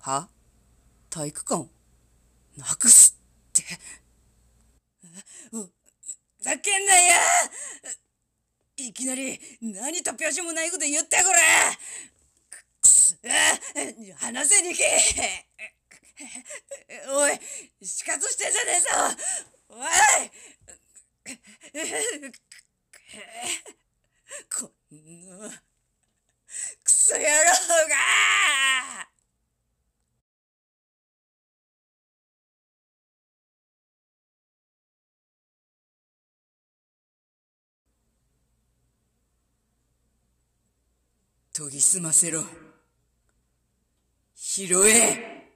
は？体育館をなくすって。ふざけんなや！いきなり何突拍子もないこと言ってこれ。くす話せにけ。おい、死活してんじゃねえぞ。おい、こんなクソ野郎が。研ぎ澄ませろ。拾え。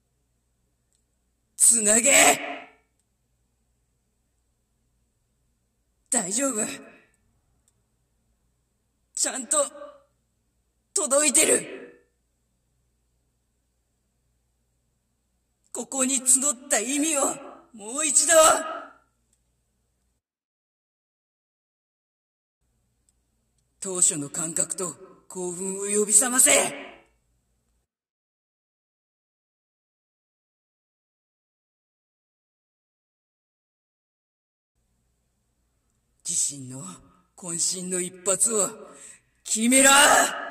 つなげ。大丈夫。ちゃんと届いてる。ここに募った意味をもう一度。当初の感覚と興奮を呼び覚ませ。自身の渾身の一発を決めろ。